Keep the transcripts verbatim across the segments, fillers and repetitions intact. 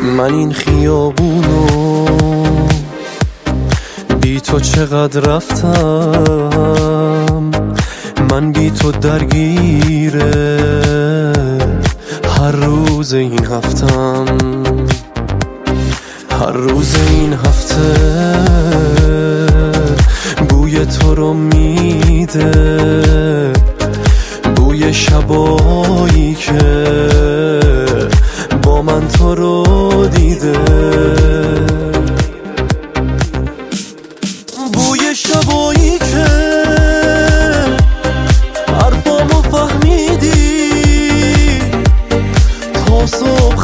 من این خیابونو بی تو چقدر رفتم، من بی تو درگیره هر روز این هفتم، هر روز این هفته بوی تو رو میده، بوی شبایی که با من تو رو دیده، بوی شبایی که حرفامو فهمیدی، تا صبح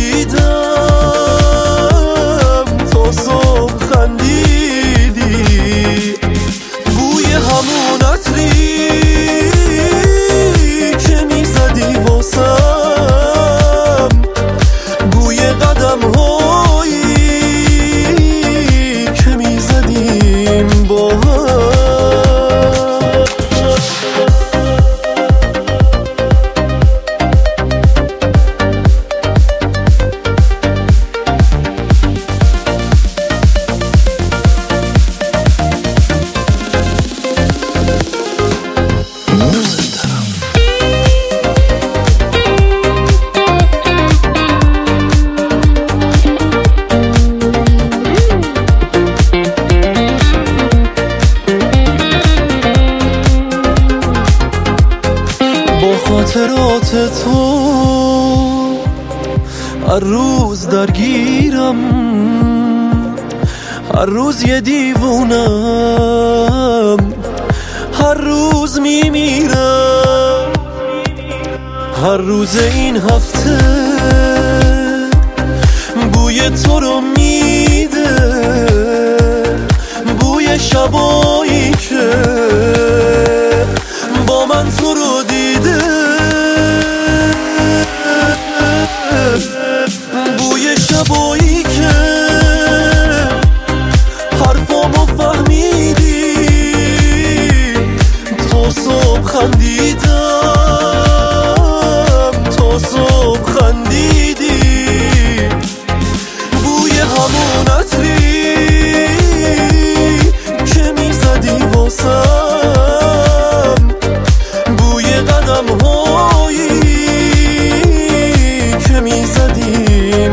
خندیدم، تا صبح خندیدی، بوی همون عطری که میزدی واسم، بوی قدم هایی که میزدیم با هم. خاطرات تو هر روز درگیرم، هر روز یه دیوونم، هر روز میمیرم، هر روز این هفته بوی تو رو میده، بوی شبایی که با من تو رو دیده، بوی شبایی که حرفامو فهمیدی، تا صبح خندیدم، تا صبح خندیدی، بوی همون عطری که میزدی واسم، قدم هایی که میزدیم